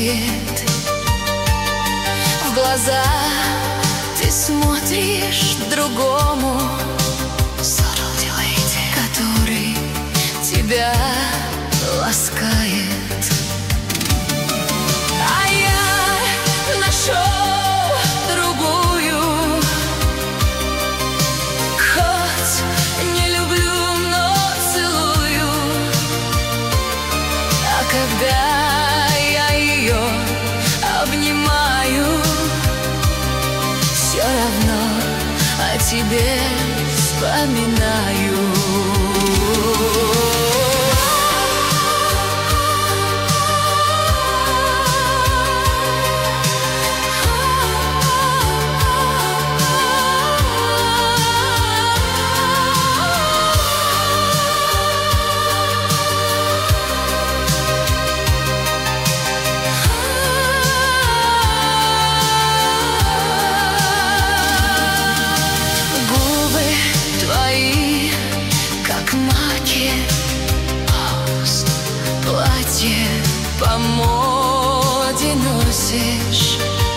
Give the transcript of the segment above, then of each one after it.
свет. В глаза ты смотришь другому, который тебя ласкает. А я нашел другую, хоть не люблю, но целую. А когда я ее обнимаю, все равно о тебе вспоминаю. Платье по моде носишь,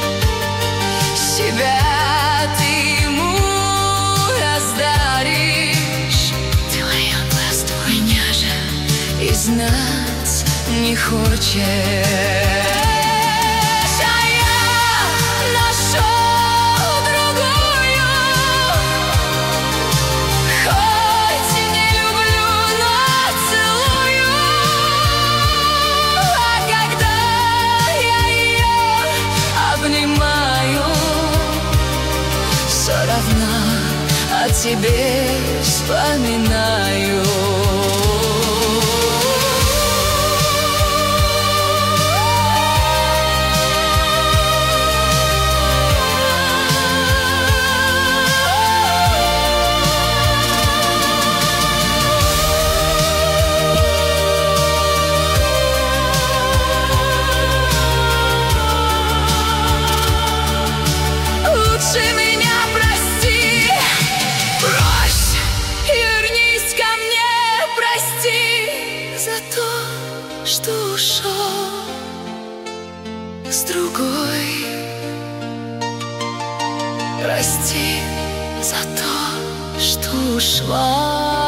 себя ты ему раздаришь. Ты моя глаз, меня же и знать не хочешь. О тебе вспоминаю. Лучше меня прости, брось и вернись ко мне, прости за то, что ушел с другой. Прости за то, что ушла.